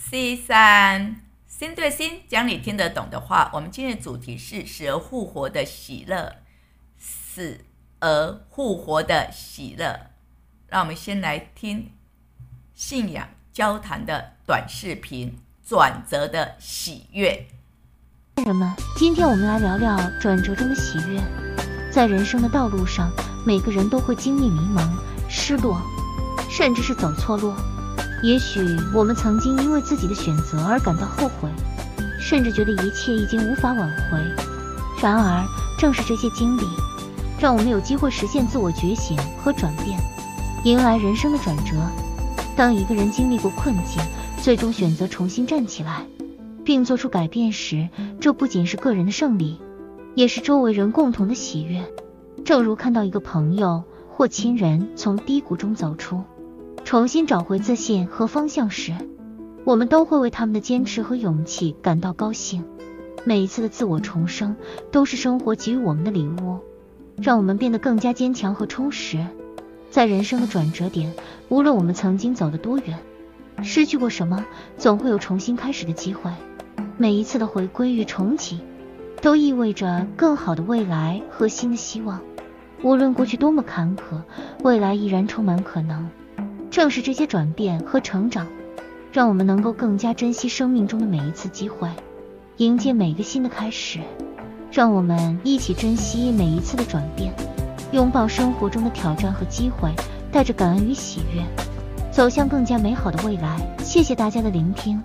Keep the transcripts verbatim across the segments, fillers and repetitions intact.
C 三心对心，讲你听得懂的话。我们今天的主题是死而复活的喜乐，死而复活的喜乐。让我们先来听信仰交谈的短视频，转折的喜悦。 家人们，今天我们来聊聊转折中的喜悦。在人生的道路上，每个人都会经历迷茫、失落，甚至是走错路。也许我们曾经因为自己的选择而感到后悔，甚至觉得一切已经无法挽回。然而，正是这些经历，让我们有机会实现自我觉醒和转变，迎来人生的转折。当一个人经历过困境，最终选择重新站起来，并做出改变时，这不仅是个人的胜利，也是周围人共同的喜悦。正如看到一个朋友或亲人从低谷中走出，重新找回自信和方向时，我们都会为他们的坚持和勇气感到高兴。每一次的自我重生，都是生活给予我们的礼物，让我们变得更加坚强和充实。在人生的转折点，无论我们曾经走得多远，失去过什么，总会有重新开始的机会。每一次的回归与重启，都意味着更好的未来和新的希望。无论过去多么坎坷，未来依然充满可能。正是这些转变和成长，让我们能够更加珍惜生命中的每一次机会，迎接每个新的开始。让我们一起珍惜每一次的转变，拥抱生活中的挑战和机会，带着感恩与喜悦，走向更加美好的未来。谢谢大家的聆听。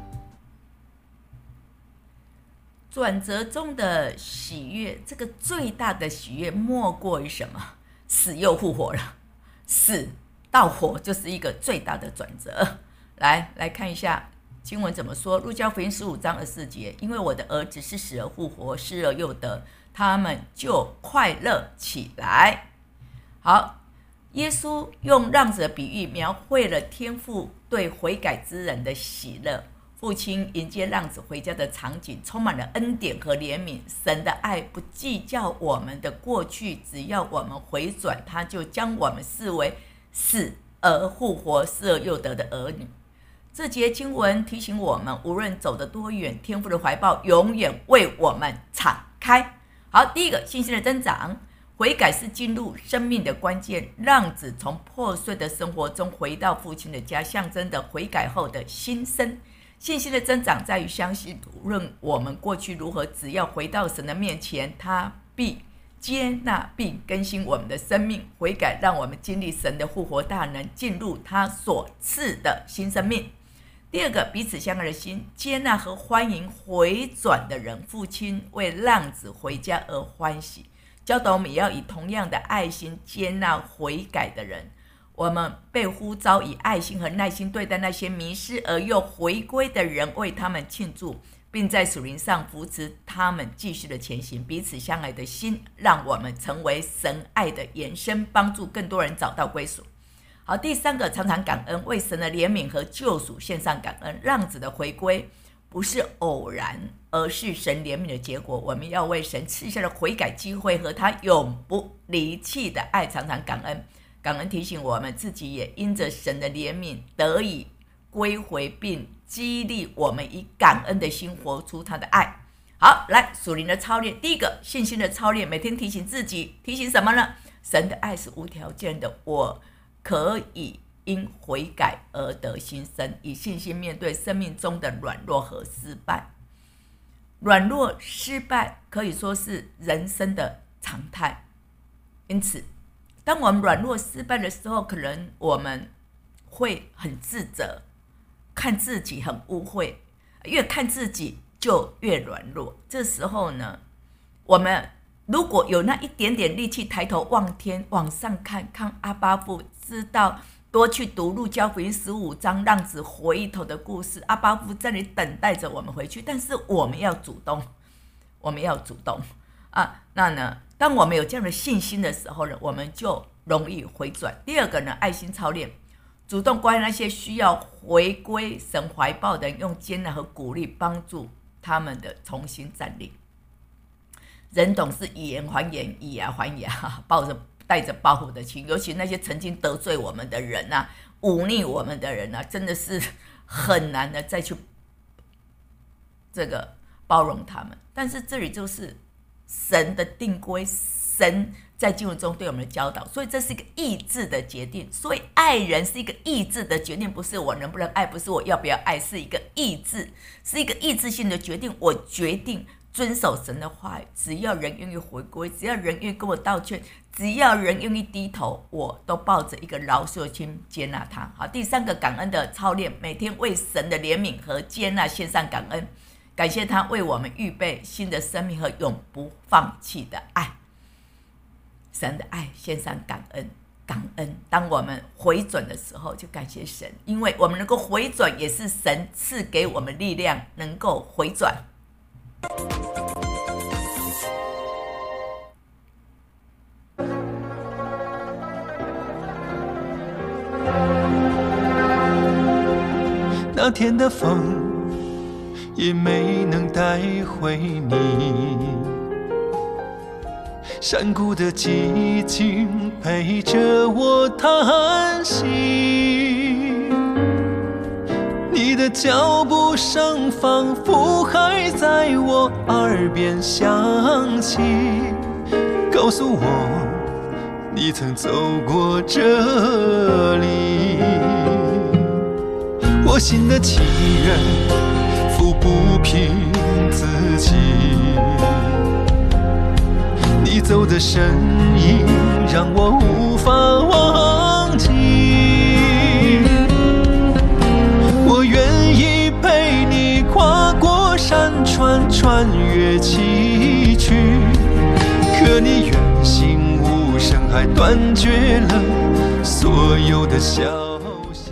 转折中的喜悦，这个最大的喜悦莫过于什么？死又复活了，死到活就是一个最大的转折。来来看一下经文怎么说。路加福音十五章二十四节，因为我的儿子是死而复活，失而又得，他们就快乐起来。好，耶稣用浪子的比喻描绘了天父对悔改之人的喜乐。父亲迎接浪子回家的场景充满了恩典和怜悯。神的爱不计较我们的过去，只要我们回转，他就将我们视为死而复活、失而又得的儿女。这节经文提醒我们，无论走得多远，天父的怀抱永远为我们敞开。好，第一个，信心的增长。悔改是进入生命的关键。浪子从破碎的生活中回到父亲的家，象征着悔改后的新生。信心的增长在于相信，无论我们过去如何，只要回到神的面前，他必接纳并更新我们的生命。悔改让我们经历神的复活大能，进入他所赐的新生命。第二个，彼此相爱的心，接纳和欢迎回转的人。父亲为浪子回家而欢喜，教导我们也要以同样的爱心接纳悔改的人。我们被呼召以爱心和耐心对待那些迷失而又回归的人，为他们庆祝，并在属灵上扶持他们继续的前行。彼此相爱的心，让我们成为神爱的延伸，帮助更多人找到归属。好，第三个，常常感恩，为神的怜悯和救赎献上感恩。浪子的回归不是偶然，而是神怜悯的结果。我们要为神赐下的悔改机会和他永不离弃的爱常常感恩。感恩提醒我们自己也因着神的怜悯得以归回，并激励我们以感恩的心活出他的爱。好，来属灵的操练。第一个，信心的操练，每天提醒自己，提醒什么呢？神的爱是无条件的，我可以因悔改而得新生，以信心面对生命中的软弱和失败。软弱失败可以说是人生的常态，因此当我们软弱失败的时候，可能我们会很自责，看自己很污秽，越看自己就越软弱。这时候呢，我们如果有那一点点力气抬头望天，往上看，看阿爸父，知道多去读路加福音十五章浪子回头的故事，阿爸父在那里等待着我们回去。但是我们要主动，我们要主动啊！那呢，当我们有这样的信心的时候呢，我们就容易回转。第二个呢，爱心操练，主动关爱那些需要回归神怀抱的人，用接纳和鼓励帮助他们的重新站立。人总是以言还言，以牙还牙，抱着带着报复的心，尤其那些曾经得罪我们的人啊，忤逆我们的人啊，真的是很难的再去这个包容他们。但是这里就是神的定规，神在经文中对我们的教导，所以这是一个意志的决定。所以爱人是一个意志的决定，不是我能不能爱，不是我要不要爱，是一个意志，是一个意志性的决定。我决定遵守神的话语，只要人愿意回归，只要人愿意跟我道歉，只要人愿意低头，我都抱着一个饶恕的心接纳他。好，第三个感恩的操练，每天为神的怜悯和接纳献上感恩，感谢他为我们预备新的生命和永不放弃的爱。神的爱献上感恩，感恩。当我们回转的时候，就感谢神，因为我们能够回转，也是神赐给我们力量，能够回转。 那天的风也没能带回你，山谷的寂静陪着我叹息，你的脚步声仿佛还在我耳边响起，告诉我你曾走过这里。我心的情人抚不平自己，你走的身影让我无法忘记，我愿意陪你跨过山川，穿越崎岖，可你远行无声，还断绝了所有的消息。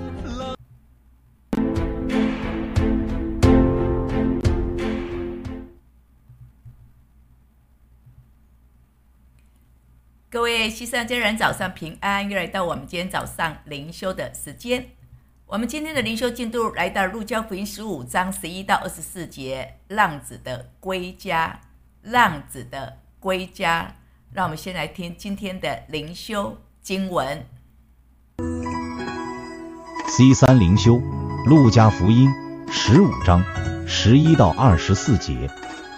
各位西山家人早上平安，又来到我们今天早上灵修的时间。我们今天的灵修进度来到路加福音十五章十一到二十四节，浪子的归家，浪子的归家。让我们先来听今天的灵修经文。 C 三 灵修，路加福音十五章十一到二十四节。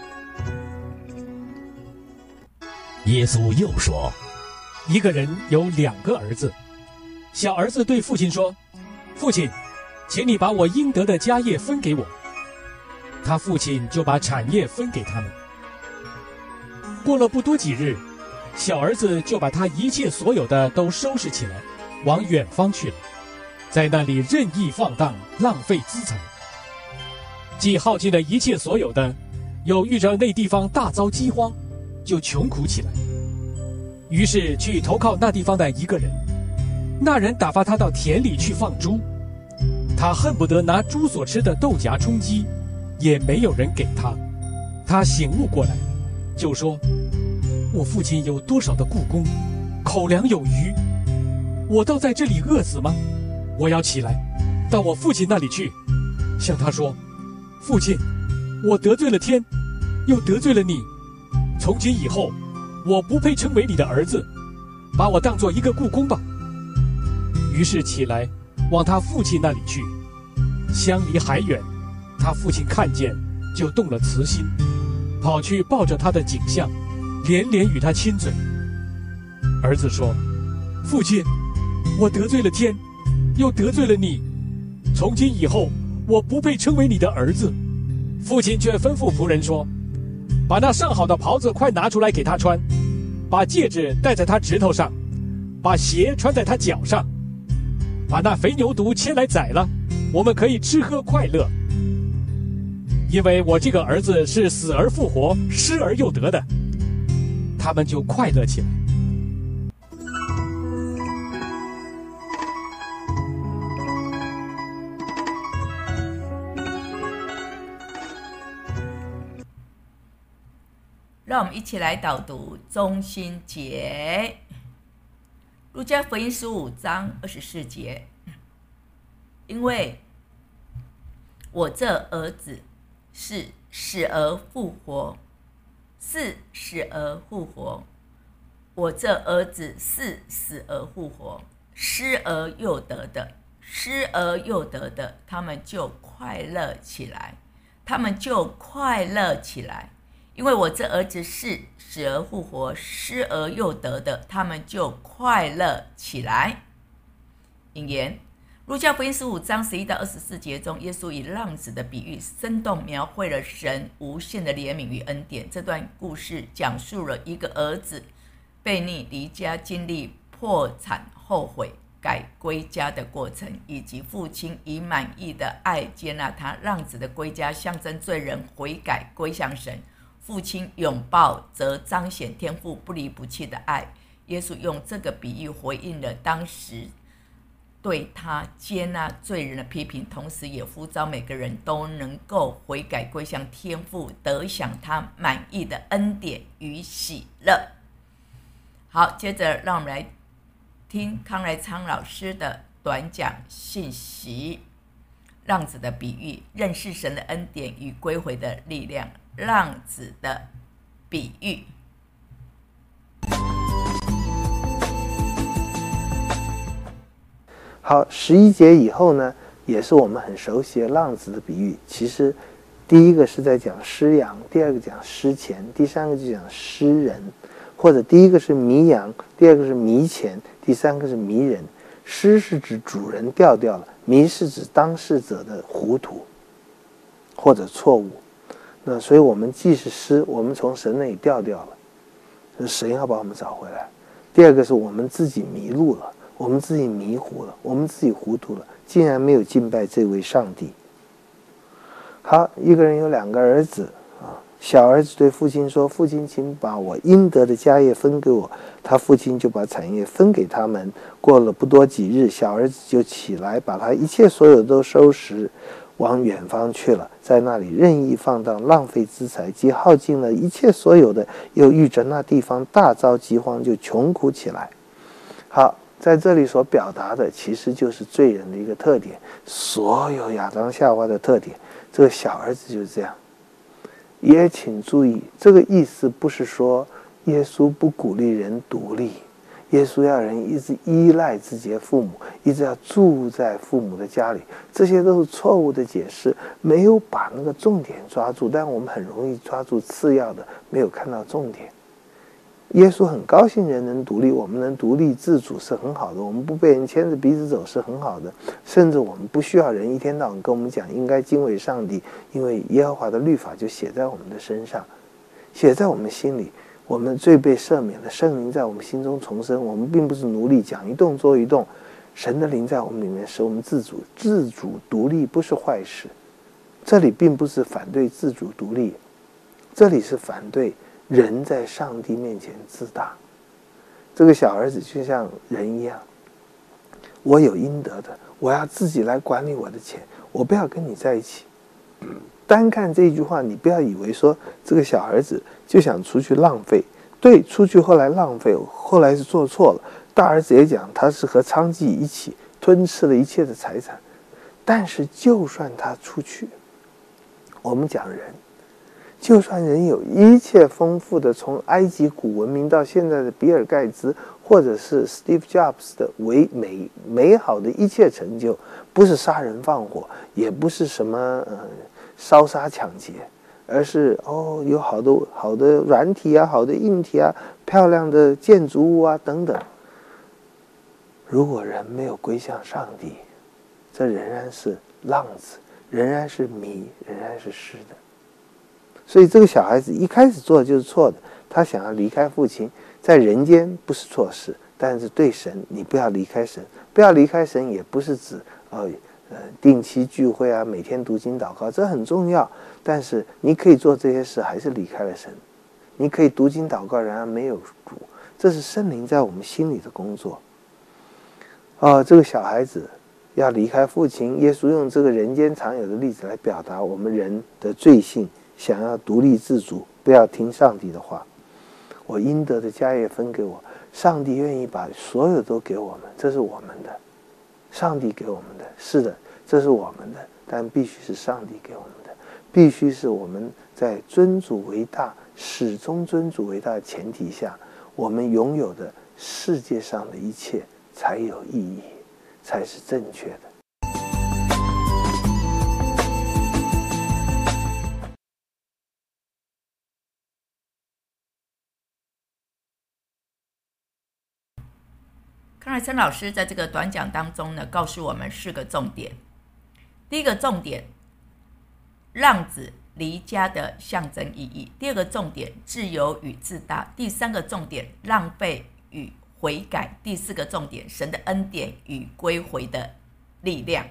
耶稣又说，一个人有两个儿子，小儿子对父亲说，父亲，请你把我应得的家业分给我。他父亲就把产业分给他们。过了不多几日，小儿子就把他一切所有的都收拾起来，往远方去了，在那里任意放荡，浪费资财。既耗尽了一切所有的，又遇着那地方大遭饥荒，就穷苦起来，于是去投靠那地方的一个人。那人打发他到田里去放猪，他恨不得拿猪所吃的豆荚充饥，也没有人给他。他醒悟过来，就说，我父亲有多少的雇工，口粮有余，我倒在这里饿死吗？我要起来到我父亲那里去，向他说，父亲，我得罪了天，又得罪了你，从今以后我不配称为你的儿子，把我当作一个雇工吧。于是起来往他父亲那里去，相离还远，他父亲看见，就动了慈心，跑去抱着他的颈项，连连与他亲嘴。儿子说，父亲，我得罪了天，又得罪了你，从今以后我不配称为你的儿子。父亲却吩咐仆人说，把那上好的袍子快拿出来给他穿，把戒指戴在他指头上，把鞋穿在他脚上，把那肥牛犊牵来宰了，我们可以吃喝快乐。因为我这个儿子是死而复活，失而又得的。他们就快乐起来。 让我们一起来导读中心节，路加福音十五章二十四节。因为我这儿子是死而复活，是死而复活。我这儿子是死而复活，失而又得的，失而又得的，他们就快乐起来。 他们就快乐起来，因为我这儿子是死而复活，失而又得的，他们就快乐起来。引言，路加福音十五章十一到二十四节中，耶稣以浪子的比喻，生动描绘了神无限的怜悯与恩典。这段故事讲述了一个儿子悖逆离家，经历破产、后悔、改归家的过程，以及父亲以满意的爱接纳他。浪子的归家象征罪人悔改归向神，父亲拥抱则彰显天父不离不弃的爱。耶稣用这个比喻回应了当时对他接纳罪人的批评，同时也呼召每个人都能够悔改归向天父，得享他满意的恩典与喜乐。好，接着让我们来听康来昌老师的短讲信息，浪子的比喻，认识神的恩典与归回的力量。浪子的比喻。 好，十一节以后呢，也是我们很熟悉的浪子的比喻。其实第一个是在讲失羊，第二个讲失钱，第三个就讲失人，或者第一个是迷羊，第二个是迷钱，第三个是迷人。失是指主人掉掉了，迷是指当事者的糊涂或者错误。那所以我们既是失，我们从神那里掉掉了，神要把我们找回来。第二个是我们自己迷路了，我们自己迷糊了，我们自己糊涂了，竟然没有敬拜这位上帝。好，一个人有两个儿子啊，小儿子对父亲说：“父亲，请把我应得的家业分给我。”他父亲就把产业分给他们。过了不多几日，小儿子就起来，把他一切所有都收拾，往远方去了，在那里任意放荡，浪费资财，既耗尽了一切所有的，又遇着那地方大遭饥荒，就穷苦起来。好，在这里所表达的其实就是罪人的一个特点，所有亚当夏娃的特点。这个小儿子就是这样。也请注意，这个意思不是说耶稣不鼓励人独立，耶稣要人一直依赖自己的父母，一直要住在父母的家里，这些都是错误的解释，没有把那个重点抓住。但我们很容易抓住次要的，没有看到重点。耶稣很高兴人能独立，我们能独立自主是很好的，我们不被人牵着鼻子走是很好的，甚至我们不需要人一天到晚跟我们讲应该敬畏上帝，因为耶和华的律法就写在我们的身上，写在我们心里，我们罪被赦免了，圣灵在我们心中重生，我们并不是奴隶，讲一动做一动，神的灵在我们里面使我们自主，自主独立不是坏事。这里并不是反对自主独立，这里是反对人在上帝面前自大。这个小儿子就像人一样，我有应得的，我要自己来管理我的钱，我不要跟你在一起。单看这句话，你不要以为说这个小儿子就想出去浪费，对，出去后来浪费，后来是做错了。大儿子也讲他是和娼妓一起吞吃了一切的财产，但是就算他出去，我们讲人，就算人有一切丰富的，从埃及古文明到现在的比尔盖茨，或者是 Steve Jobs 的唯美美好的一切成就，不是杀人放火，也不是什么呃烧杀抢劫，而是哦有好多好的软体啊，好的硬体啊，漂亮的建筑物啊等等。如果人没有归向上帝，这仍然是浪子，仍然是迷，仍然是失的。所以这个小孩子一开始做的就是错的，他想要离开父亲，在人间不是错事，但是对神，你不要离开神，不要离开神也不是指呃呃定期聚会啊，每天读经祷告，这很重要，但是你可以做这些事，还是离开了神。你可以读经祷告，然而没有主，这是圣灵在我们心里的工作。哦，这个小孩子要离开父亲，耶稣用这个人间常有的例子来表达我们人的罪性。想要独立自主，不要听上帝的话。我应得的家业分给我，上帝愿意把所有都给我们，这是我们的，上帝给我们的，是的，这是我们的，但必须是上帝给我们的，必须是我们在尊主为大，始终尊主为大的前提下，我们拥有的世界上的一切才有意义，才是正确的。 康乃森老师在这个短讲当中呢，告诉我们四个重点。第一个重点，浪子离家的象征意义；第二个重点，自由与自大；第三个重点，浪费与悔改；第四个重点，神的恩典与归回的力量。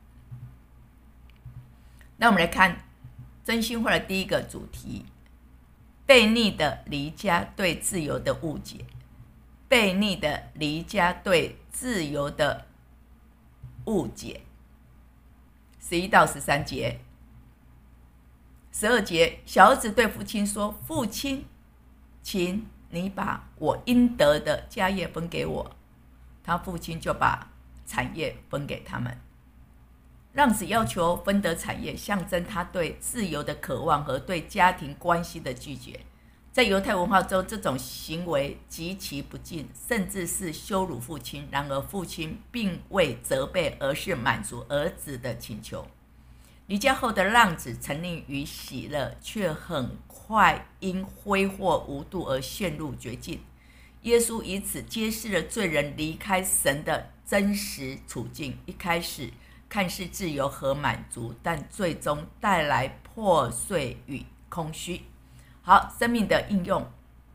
那我们来看真心话的第一个主题，悖逆的离家对自由的误解。悖逆的离家对自由的误解。十一到十三节。十二节，小儿子对父亲说：父亲，请你把我应得的家业分给我。他父亲就把产业分给他们。浪子要求分得产业，象征他对自由的渴望和对家庭关系的拒绝。在犹太文化中，这种行为极其不敬，甚至是羞辱父亲。然而父亲并未责备，而是满足儿子的请求。离家后的浪子沉溺于喜乐，却很快因挥霍无度而陷入绝境。耶稣以此揭示了罪人离开神的真实处境，一开始看似自由和满足，但最终带来破碎与空虚。好，生命的应用，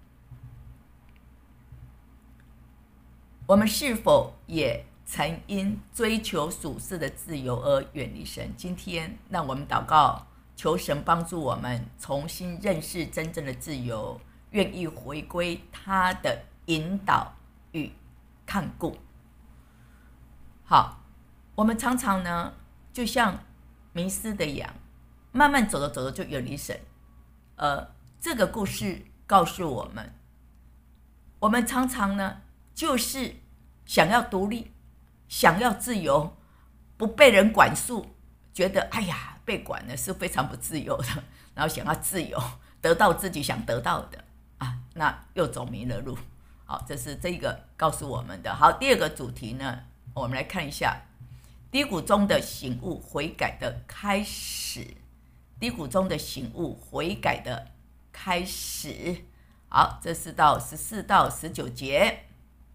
我们是否也曾因追求属世的自由而远离神？今天让我们祷告，求神帮助我们重新认识真正的自由，愿意回归他的引导与看顾。好，我们常常呢，就像迷失的羊，慢慢走着走着就远离神。呃，这个故事告诉我们，我们常常呢，就是想要独立，想要自由，不被人管束，觉得哎呀，被管呢是非常不自由的，然后想要自由，得到自己想得到的啊，那又走迷了路。好，这是这个告诉我们的。好，第二个主题呢，我们来看一下低谷中的醒悟，悔改的开始。低谷中的醒悟，悔改的开始。好，这是到十四到十九节。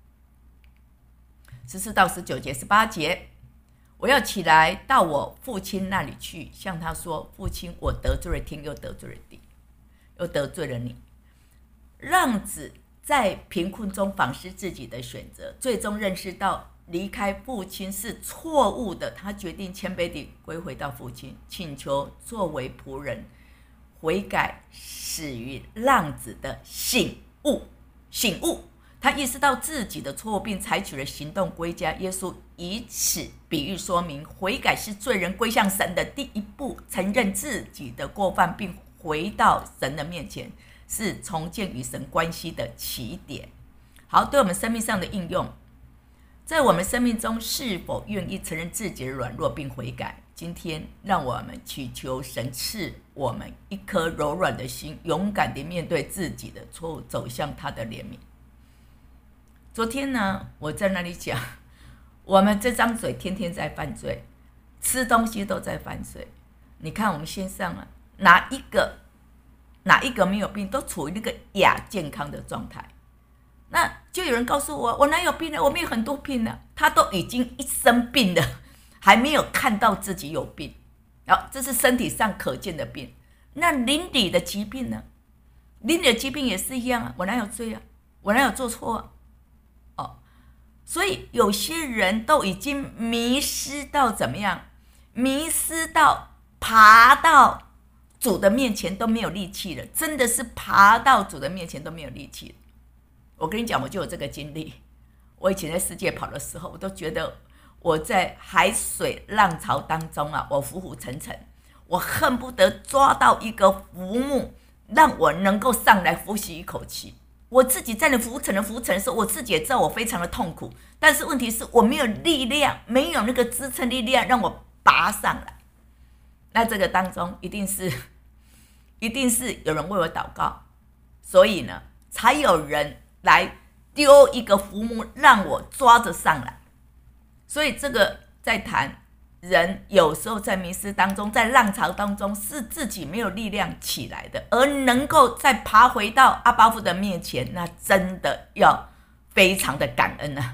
十四到十九节，十八节，我要起来到我父亲那里去，向他说：父亲，我得罪了天，又得罪了地，又得罪了你。浪子在贫困中反思自己的选择，最终认识到离开父亲是错误的，他决定谦卑地归回到父亲，请求作为仆人。悔改始于浪子的醒悟，醒悟，他意识到自己的错误，并采取了行动归家。耶稣以此比喻说明，悔改是罪人归向神的第一步，承认自己的过犯，并回到神的面前，是重建与神关系的起点。好，对我们生命上的应用，在我们生命中是否愿意承认自己的软弱并悔改？今天让我们祈求神赐我们一颗柔软的心，勇敢地面对自己的错误，走向他的怜悯。昨天呢，我在那里讲，我们这张嘴天天在犯罪，吃东西都在犯罪。你看我们线上啊，哪一个哪一个没有病，都处于那个亚健康的状态。那就有人告诉我，我哪有病呢？我没有很多病呢。他都已经一生病了，还没有看到自己有病。好，这是身体上可见的病。那邻里的疾病呢？邻里的疾病也是一样啊，我哪有罪啊？我哪有做错啊？哦，所以有些人都已经迷失到怎么样？迷失到爬到主的面前都没有力气了，真的是爬到主的面前都没有力气了。我跟你讲，我就有这个经历。我以前在世界跑的时候，我都觉得我在海水浪潮当中啊，我浮浮沉沉，我恨不得抓到一个浮木，让我能够上来呼吸一口气。我自己在那浮沉的浮沉的时候，我自己也知道我非常的痛苦，但是问题是我没有力量，没有那个支撑力量让我拔上来。那这个当中一定是一定是有人为我祷告，所以呢，才有人来丢一个浮木让我抓着上来。所以这个在谈人有时候在迷失当中，在浪潮当中是自己没有力量起来的，而能够再爬回到阿爸父的面前，那真的要非常的感恩啊！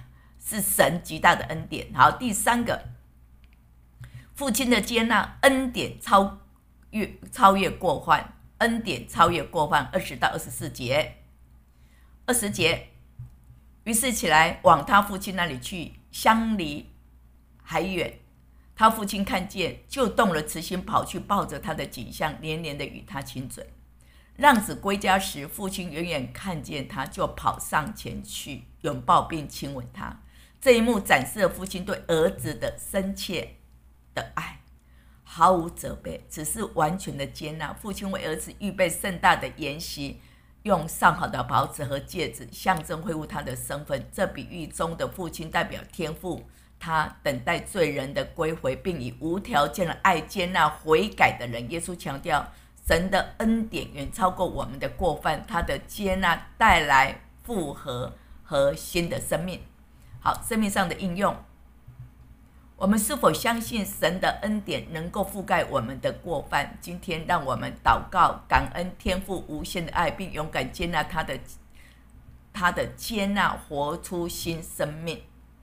是神极大的恩典。好，第三个，父亲的接纳，恩典超越超越过患，恩典超越过患。二十到二十四节，二十节，于是起来往他父亲那里去，相离还远。他父亲看见，就动了慈心，跑去抱着他的颈项，连连的与他亲嘴。浪子归家时，父亲远远看见他，就跑上前去拥抱并亲吻他。这一幕展示了父亲对儿子的深切的爱，毫无责备，只是完全的接纳。父亲为儿子预备盛大的筵席，用上好的袍子和戒指象征恢复他的身份。这比喻中的父亲代表天父，他等待罪人的归回，并以无条件的爱接纳悔改的人。耶稣强调，神的恩典远超过我们的过犯，他的接纳带来复合和新的生命。好，生命上的应用，我们是否相信神的恩典能够覆盖我们的过犯？今天让我们祷告，感恩天父无限的爱，并勇敢接纳他的他的接纳，活出新生命。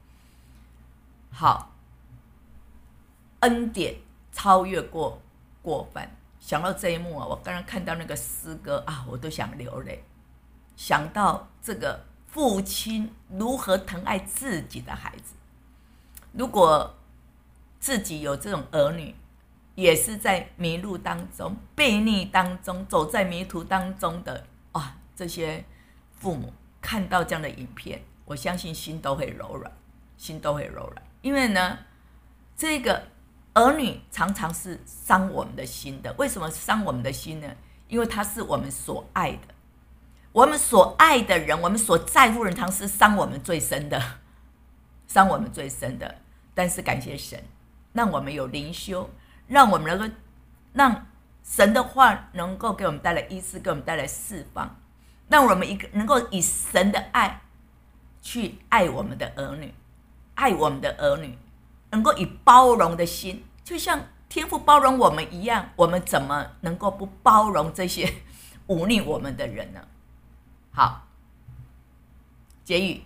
好，恩典超越过过犯。想到这一幕啊，我刚刚看到那个诗歌啊，我都想流泪。想到这个父亲如何疼爱自己的孩子，如果自己有这种儿女，也是在迷路当中、悖逆当中、走在迷途当中的啊，这些父母看到这样的影片，我相信心都会柔软，心都会柔软。因为呢，这个儿女常常是伤我们的心的。为什么伤我们的心呢？因为他是我们所爱的，我们所爱的人，我们所在乎的人，常是伤我们最深的，伤我们最深的。但是感谢神，让我们有灵修，让我们能够让神的话能够给我们带来医治，给我们带来释放，让我们一个能够以神的爱去爱我们的儿女，爱我们的儿女，能够以包容的心，就像天父包容我们一样，我们怎么能够不包容这些忤逆我们的人呢？好，结语，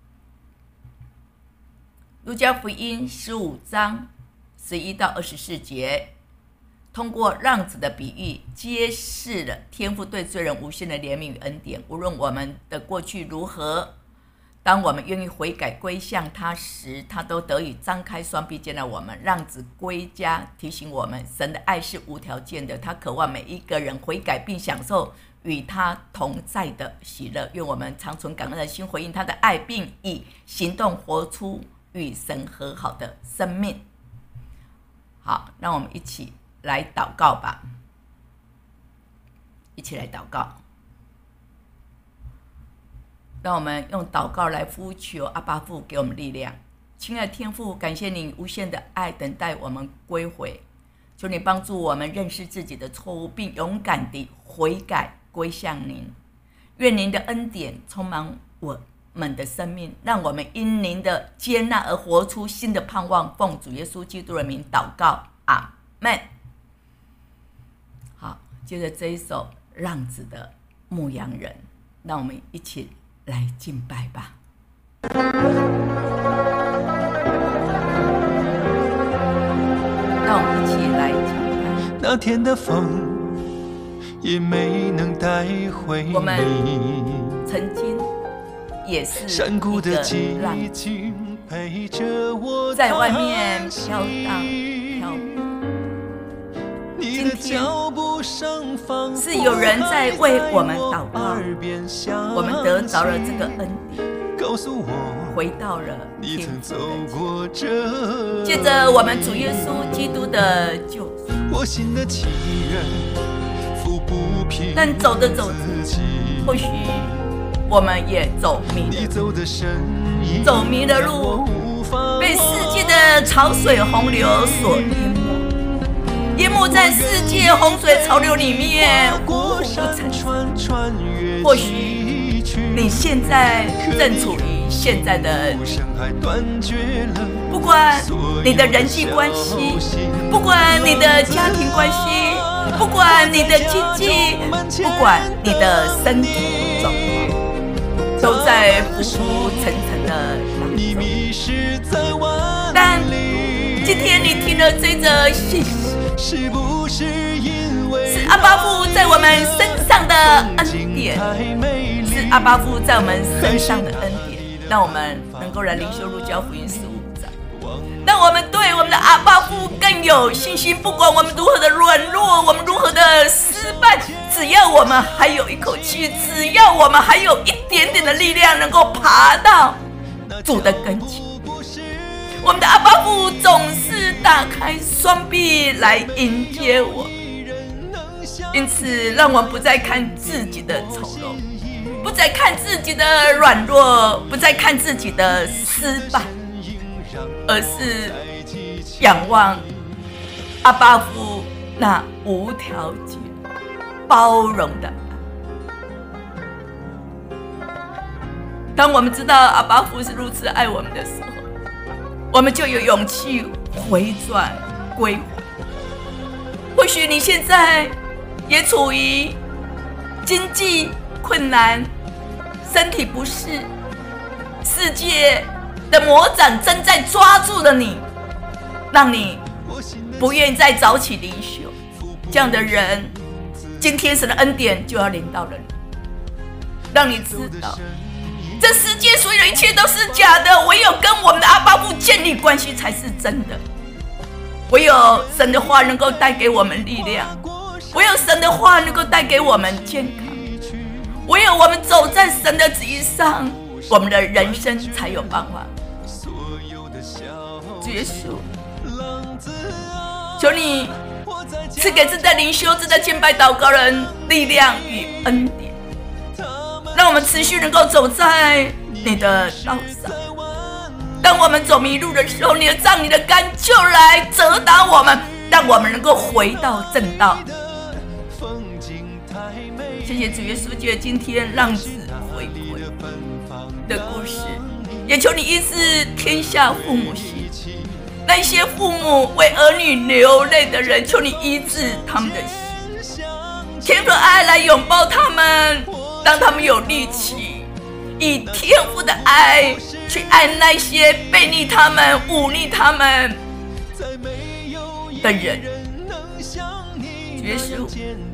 路加福音十五章十一到二十四节，通过浪子的比喻，揭示了天父对罪人无限的怜悯与恩典。无论我们的过去如何，当我们愿意悔改归向他时，他都得以张开双臂接纳我们。浪子归家提醒我们，神的爱是无条件的，他渴望每一个人悔改并享受与他同在的喜乐。愿我们常存感恩的心，回应他的爱，并以行动活出与神和好的生命。好，让我们一起来祷告吧，一起来祷告。让我们用祷告来呼求阿爸父给我们力量。亲爱的天父，感谢你无限的爱等待我们归回，求你帮助我们认识自己的错误，并勇敢地悔改归向您。愿您的恩典充满我们的生命，让我们因您的接纳而活出新的盼望。奉主耶稣基督的名祷告，阿们。好，接着这一首浪子的牧羊人，让我们一起来敬拜吧。让我们一起来敬拜。 那天的风也没能带回你， 我们曾经也是山谷的一个浪子， 陪着我在外面飘荡飘泊。 今天是有人在为我们祷告，我们得着了这个恩典，回到了天父的家。借着我们主耶稣基督的救赎，但走着走着，或许我们也走迷了，走迷了路，被世界的潮水洪流所淹没。淹没在世界洪水潮流里面，无苦不成声。或许你现在正处于现在的，不管你的人际关系，不管你的家庭关系，不管你的经济，不管你的身体状况，都在浮浮沉沉的当中。 但今天你听了这则信息， 是不是因为是阿爸父在我们身上的恩典，是阿爸父在我们身上的恩典，让我们能够来灵修路加福音十五章，让我们对我们的阿爸父更有信心。不管我们如何的软弱，我们如何的失败，只要我们还有一口气，只要我们还有一点点的力量，能够爬到主的跟前，我们的阿爸父总是打开双臂来迎接我们。因此让我们不再看自己的丑陋，不再看自己的软弱，不再看自己的失败，而是仰望阿爸父那无条件包容的爱。当我们知道阿爸父是如此爱我们的时候，我们就有勇气回转归回。或许你现在也处于经济困难、身体不适，世界的魔掌正在抓住了你，让你不愿意再早起灵修。这样的人，今天神的恩典就要临到了你，让你知道这世界所有的一切都是假的，唯有跟我们的阿爸父建立关系才是真的。唯有神的话能够带给我们力量，唯有神的话能够带给我们健康，唯有我们走在神的旨意上，我们的人生才有办法。主耶稣，求你赐给正在灵修、正在敬拜祷告人力量与恩典，让我们持续能够走在你的道上。当我们走迷路的时候，你的杖、你的竿就来责打我们，让我们能够回到正道。谢谢主耶稣，借今天浪子回归的故事，也求你医治天下父母心，那些父母为儿女流泪的人，求你医治他们的心，天父的爱来拥抱他们，让他们有力气，以天父的爱去爱那些背逆他们、忤逆他们的人。主耶稣，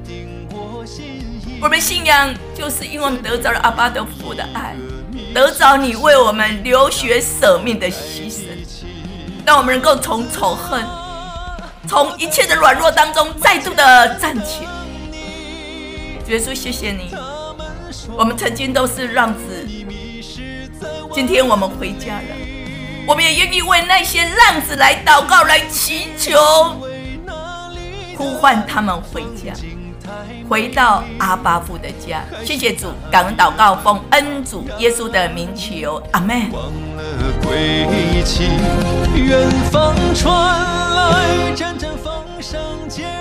我们信仰就是因为我们得着了阿爸的父的爱，得着你为我们流血舍命的牺牲，让我们能够从仇恨、从一切的软弱当中再度的站起来。主耶稣，谢谢你，我们曾经都是浪子，今天我们回家了，我们也愿意为那些浪子来祷告、来祈求，呼唤他们回家，回到阿爸父的家。谢谢主，感恩祷告，奉恩主耶稣的名求，阿们。 忘了归期，远方传来阵阵风声。